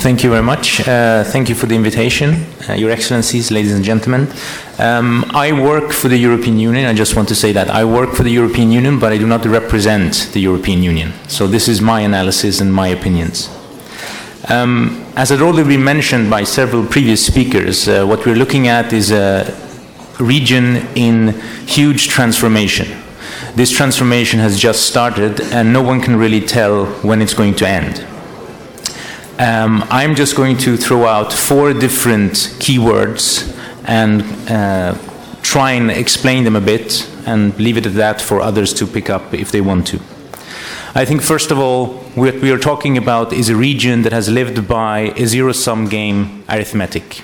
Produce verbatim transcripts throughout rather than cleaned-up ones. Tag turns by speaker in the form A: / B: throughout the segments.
A: thank you very much. Uh, thank you for the invitation, uh, Your Excellencies, ladies and gentlemen. Um, I work for the European Union. I just want to say that I work for the European Union, but I do not represent the European Union. So this is my analysis and my opinions. Um, as had already been mentioned by several previous speakers, uh, what we're looking at is a region in huge transformation. This transformation has just started, and no one can really tell when it's going to end. Um, I'm just going to throw out four different keywords and uh, try and explain them a bit and leave it at that for others to pick up if they want to. I think first of all, what we are talking about is a region that has lived by a zero-sum game arithmetic.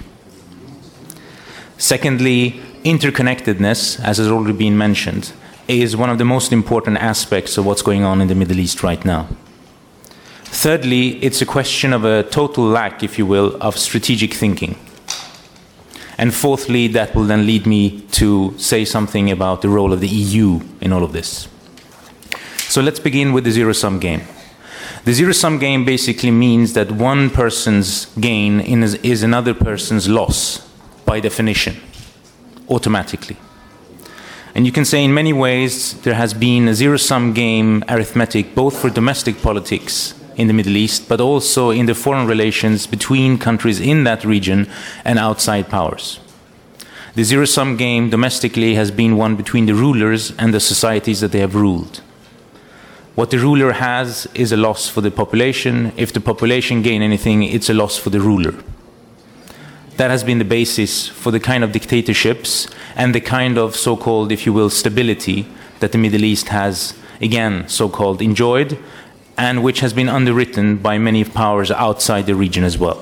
A: Secondly, interconnectedness, as has already been mentioned, is one of the most important aspects of what's going on in the Middle East right now. Thirdly, it's a question of a total lack, if you will, of strategic thinking. And fourthly, that will then lead me to say something about the role of the E U in all of this. So let's begin with the zero-sum game. The zero-sum game basically means that one person's gain is another person's loss, by definition, automatically. And you can say in many ways there has been a zero-sum game arithmetic both for domestic politics in the Middle East, but also in the foreign relations between countries in that region and outside powers. The zero-sum game domestically has been one between the rulers and the societies that they have ruled. What the ruler has is a loss for the population. If the population gain anything, it's a loss for the ruler. That has been the basis for the kind of dictatorships and the kind of so-called, if you will, stability that the Middle East has, again, so-called enjoyed, and which has been underwritten by many powers outside the region as well.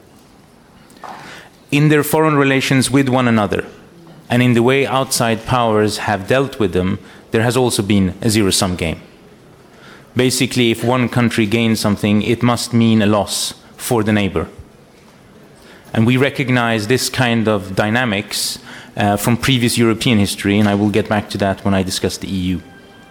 A: In their foreign relations with one another, and in the way outside powers have dealt with them, there has also been a zero-sum game. Basically, if one country gains something, it must mean a loss for the neighbor. And we recognize this kind of dynamics uh, from previous European history, and I will get back to that when I discuss the E U.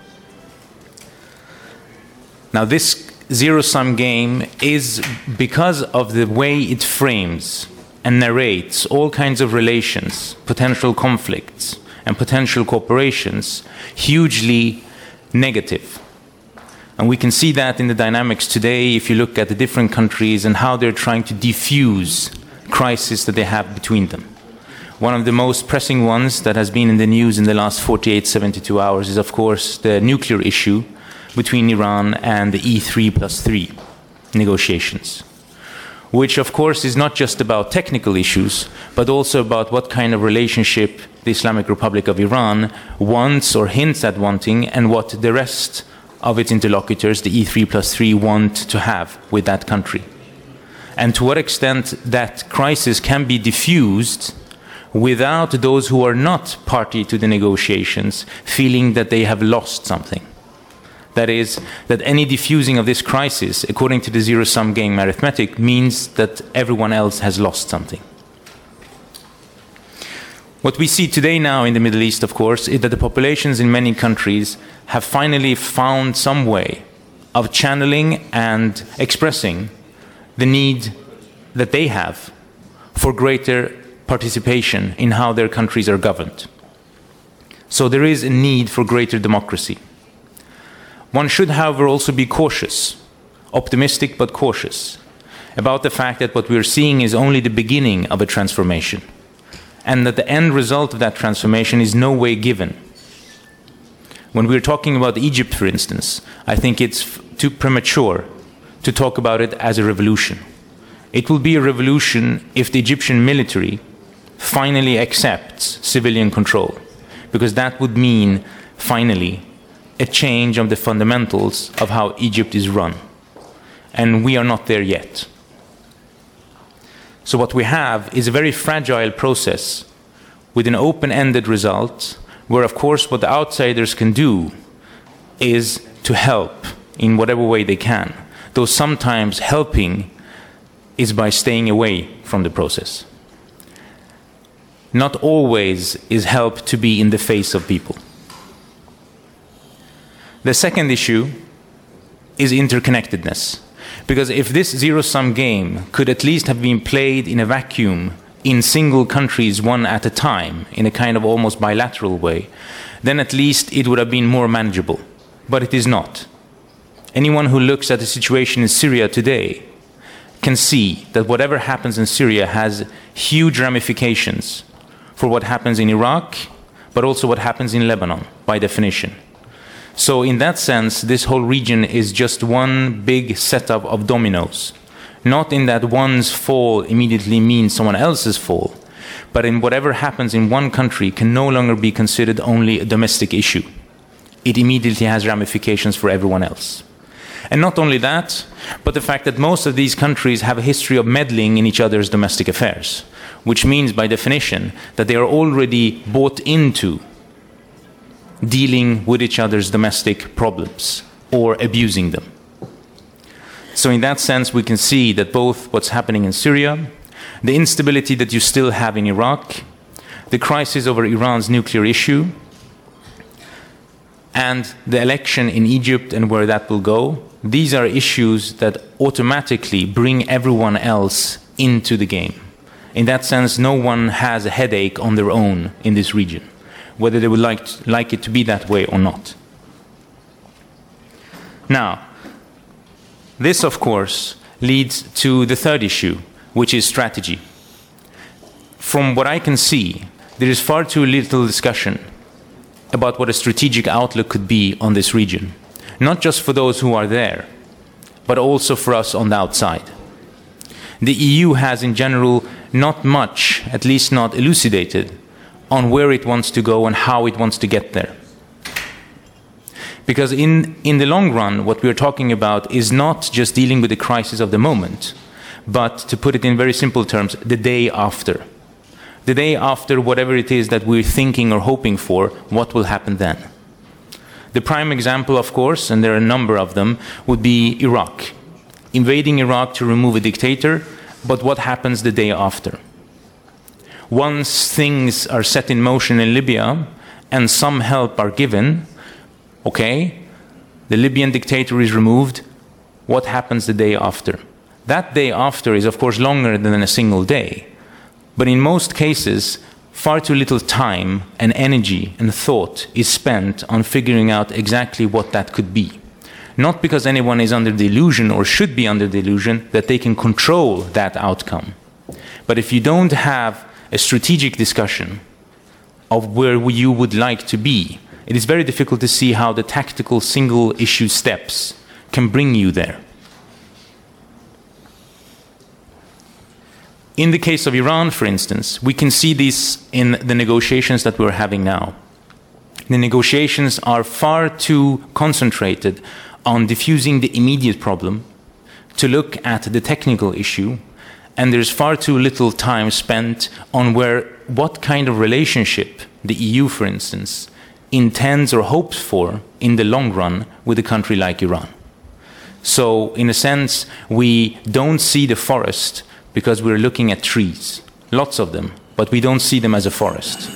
A: Now, this zero-sum game is, because of the way it frames and narrates all kinds of relations, potential conflicts, and potential cooperations, hugely negative. And we can see that in the dynamics today if you look at the different countries and how they're trying to diffuse crisis that they have between them. One of the most pressing ones that has been in the news in the last forty-eight, seventy-two hours is, of course, the nuclear issue between Iran and the E three plus three negotiations, which, of course, is not just about technical issues, but also about what kind of relationship the Islamic Republic of Iran wants or hints at wanting, and what the rest of its interlocutors, the E three plus three, want to have with that country. And to what extent that crisis can be diffused without those who are not party to the negotiations feeling that they have lost something. That is, that any diffusing of this crisis, according to the zero-sum game arithmetic, means that everyone else has lost something. What we see today now in the Middle East, of course, is that the populations in many countries have finally found some way of channeling and expressing the need that they have for greater participation in how their countries are governed. So there is a need for greater democracy. One should, however, also be cautious, optimistic but cautious, about the fact that what we're seeing is only the beginning of a transformation, and that the end result of that transformation is no way given. When we're talking about Egypt, for instance, I think it's too premature to talk about it as a revolution. It will be a revolution if the Egyptian military finally accepts civilian control, because that would mean, finally, a change of the fundamentals of how Egypt is run. And we are not there yet. So what we have is a very fragile process with an open-ended result, where, of course, what the outsiders can do is to help in whatever way they can, though sometimes helping is by staying away from the process. Not always is help to be in the face of people. The second issue is interconnectedness. Because if this zero-sum game could at least have been played in a vacuum, in single countries one at a time, in a kind of almost bilateral way, then at least it would have been more manageable. But it is not. Anyone who looks at the situation in Syria today can see that whatever happens in Syria has huge ramifications for what happens in Iraq, but also what happens in Lebanon, by definition. So in that sense, this whole region is just one big setup of dominoes. Not in that one's fall immediately means someone else's fall, but in whatever happens in one country can no longer be considered only a domestic issue. It immediately has ramifications for everyone else. And not only that, but the fact that most of these countries have a history of meddling in each other's domestic affairs, which means by definition that they are already bought into dealing with each other's domestic problems or abusing them. So in that sense, we can see that both what's happening in Syria, the instability that you still have in Iraq, the crisis over Iran's nuclear issue, and the election in Egypt and where that will go, these are issues that automatically bring everyone else into the game. In that sense, no one has a headache on their own in this region, whether they would like, to, like it to be that way or not. Now, this, of course, leads to the third issue, which is strategy. From what I can see, there is far too little discussion about what a strategic outlook could be on this region, not just for those who are there, but also for us on the outside. The E U has in general not much, at least not elucidated, on where it wants to go and how it wants to get there. Because in, in the long run, what we're talking about is not just dealing with the crisis of the moment, but, to put it in very simple terms, the day after. The day after whatever it is that we're thinking or hoping for, what will happen then? The prime example, of course, and there are a number of them, would be Iraq. Invading Iraq to remove a dictator, but what happens the day after? Once things are set in motion in Libya and some help are given, okay, the Libyan dictator is removed, what happens the day after? That day after is, of course, longer than a single day. But in most cases, far too little time and energy and thought is spent on figuring out exactly what that could be. Not because anyone is under the illusion or should be under the illusion that they can control that outcome. But if you don't have a strategic discussion of where you would like to be, it is very difficult to see how the tactical single issue steps can bring you there. In the case of Iran, for instance, we can see this in the negotiations that we're having now. The negotiations are far too concentrated on diffusing the immediate problem, to look at the technical issue, and there's far too little time spent on where, what kind of relationship the E U, for instance, intends or hopes for in the long run with a country like Iran. So, in a sense, we don't see the forest because we're looking at trees, lots of them, but we don't see them as a forest.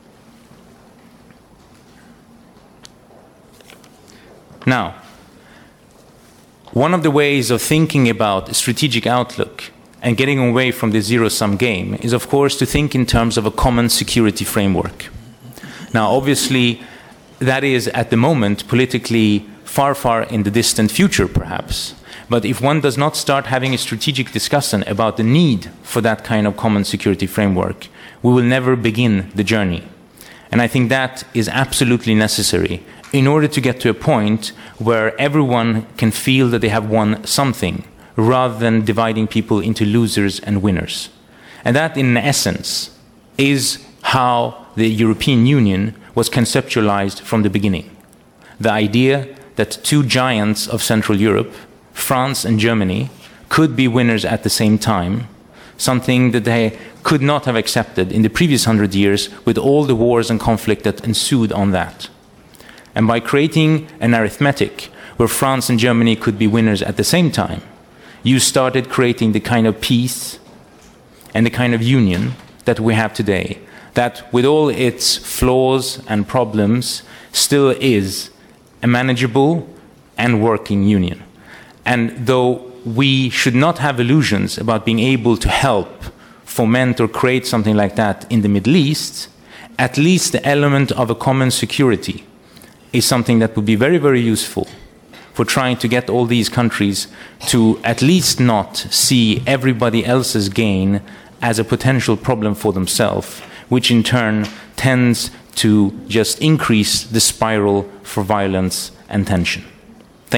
A: Now, one of the ways of thinking about a strategic outlook and getting away from the zero-sum game is, of course, to think in terms of a common security framework. Now, obviously, that is, at the moment, politically far, far in the distant future, perhaps. But if one does not start having a strategic discussion about the need for that kind of common security framework, we will never begin the journey. And I think that is absolutely necessary in order to get to a point where everyone can feel that they have won something, rather than dividing people into losers and winners. And that, in essence, is how the European Union was conceptualized from the beginning. The idea that two giants of Central Europe, France and Germany, could be winners at the same time, something that they could not have accepted in the previous hundred years with all the wars and conflict that ensued on that. And by creating an arithmetic where France and Germany could be winners at the same time, you started creating the kind of peace and the kind of union that we have today, that with all its flaws and problems still is a manageable and working union. And though we should not have illusions about being able to help foment or create something like that in the Middle East. At least the element of a common security is something that would be very, very useful for trying to get all these countries to at least not see everybody else's gain as a potential problem for themselves, which in turn tends to just increase the spiral for violence and tension.